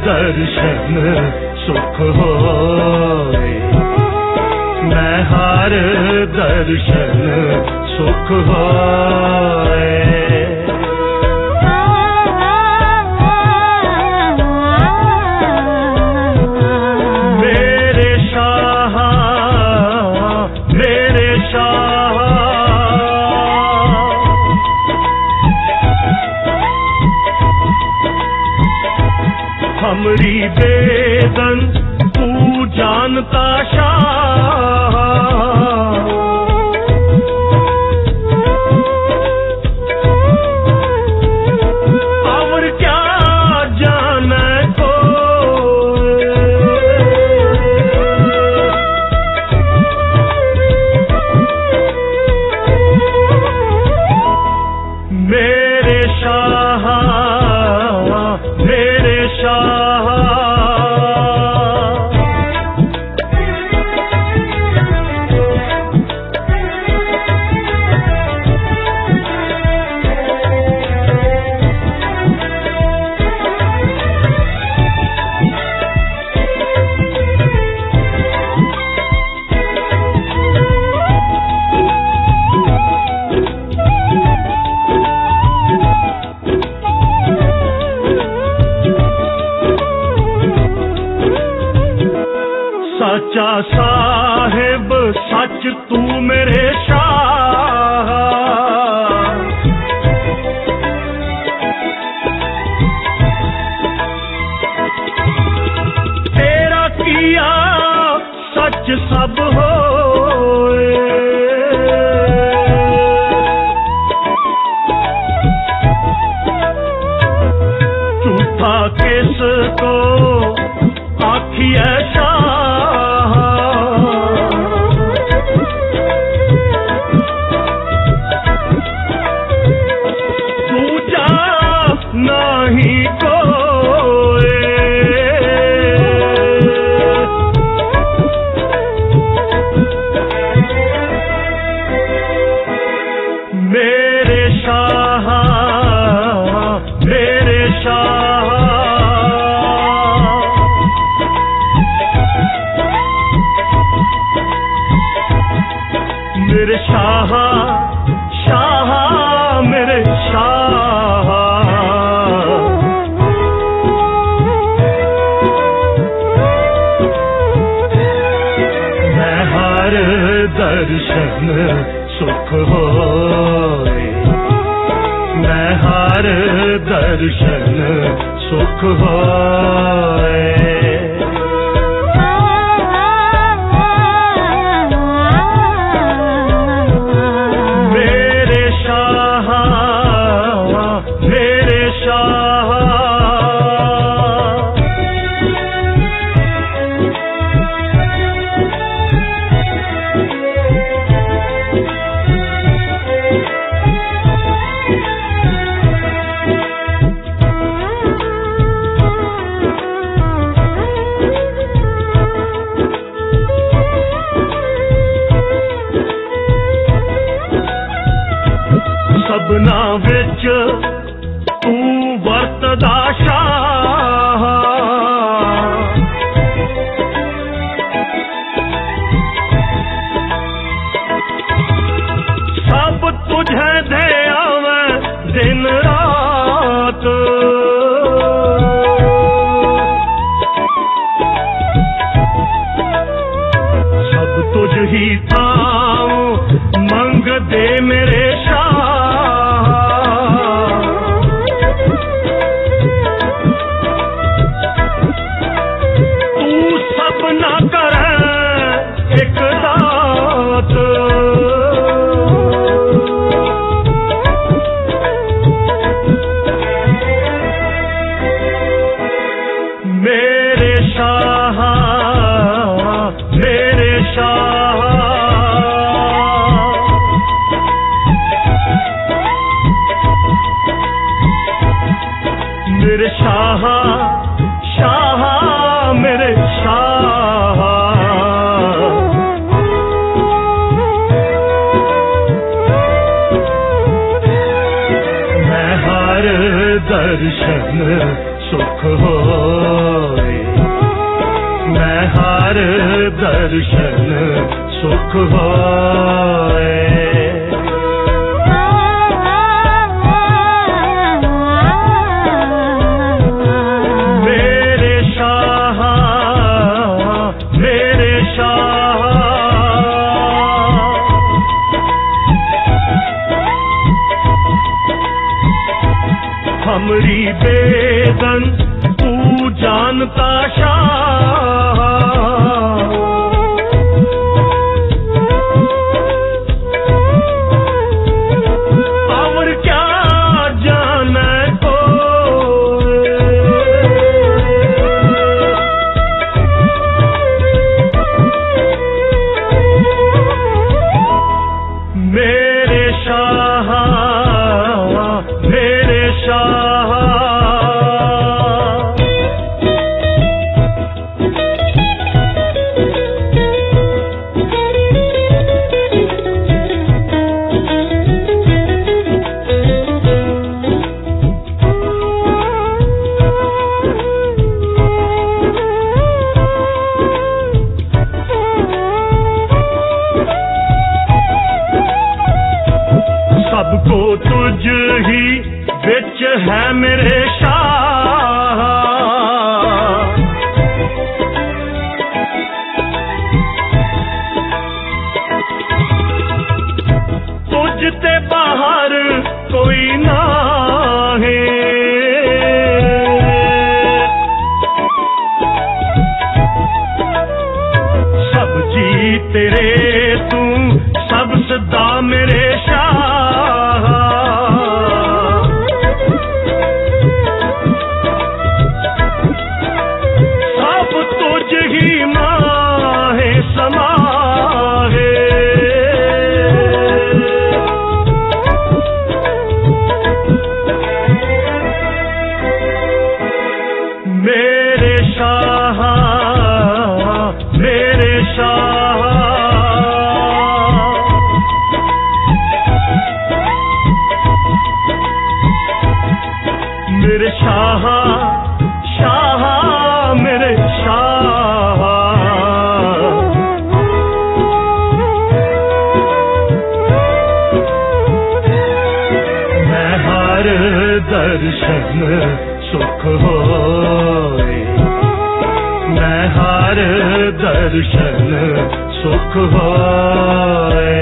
दर्शन सुख होए, मैं हर दर्शन सुख होए। हमरी बेदन तू जानता शाह, और क्या जाने को मेरे शाह, मेरे शाह। सच्चा साहिब सच तू मेरे शाह, तेरा किया सच सब होए, झूठा किसको आखिए शाह, दूजा नहीं कोई। मेरे शाह, मेरे शाह। मेरे शाह, शाह मेरे शाह, मैं हर दर्शन सुख होए, मैं हर दर्शन सुख होए। सबना विच तू वरतदा शाह, सब तुझे दे आवे दिन रात, सब तुझ ही ताऊ मंग दे मेरे शाह, मेरे शाह, मेरे शाह। मेरे शाह, शाह मेरे शाह, मैं हर दर्शन सुख हो। हर दर्शन सुख होए। मेरे शाह मेरे शाह हमरी बेदन तू जानता शाह, और क्या जाने को मेरे शाह मेरे शाह। सबको तुझ ही बिच है मेरे शाह, तुझ ते बाहर कोई ना है। सब जी तेरे तू सब सदा मेरे शाह, सब तुझ ही माहे समाहे। मेरे शाह मेरे शाह। मेरे शाह शाह मेरे शाह। मैं हर दर्शन सुख होए। मैं हर दर्शन सुख होए।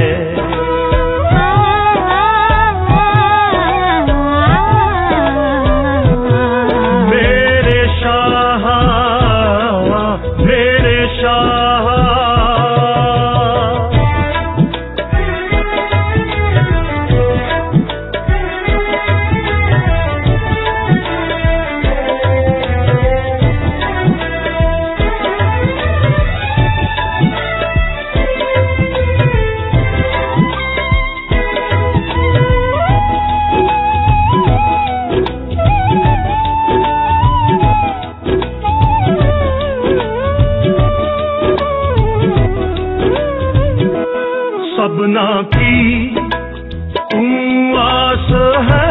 सबना की तू आस है,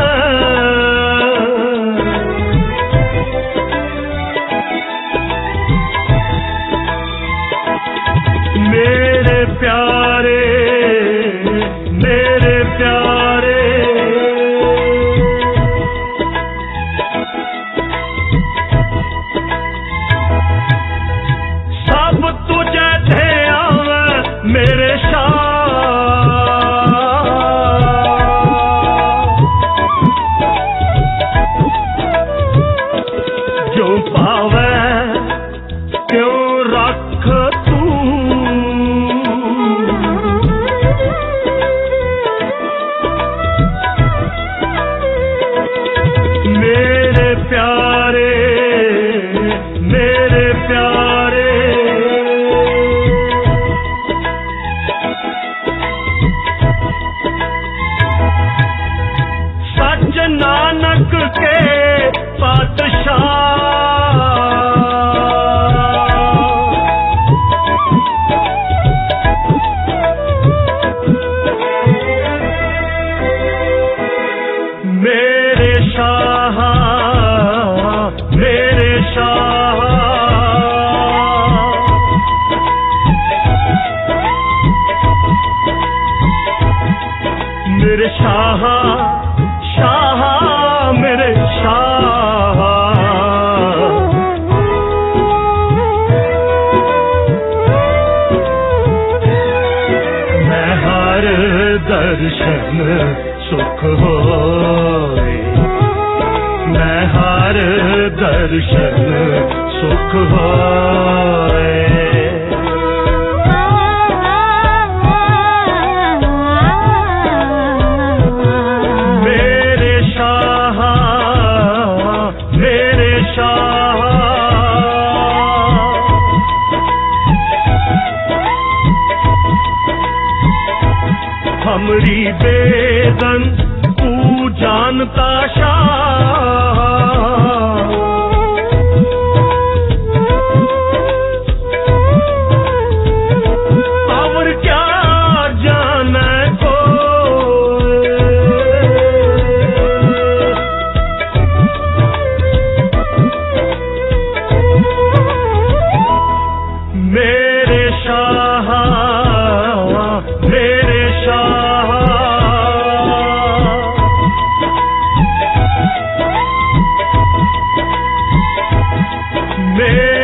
मेरे प्यारे मेरे प्यारे। सब तुझे थे आवे मेरे शाह, जो पावे क्यों रख तू। मेरे प्यारे मेरे प्यारे। सच नानक के पातशाह, मेरे शाह मेरे शाह। हर दर्शन सुख होए। हमरी बेदन तू जानता शाह, और क्या जाने को मेरे शाह, मेरे शाह, मेरे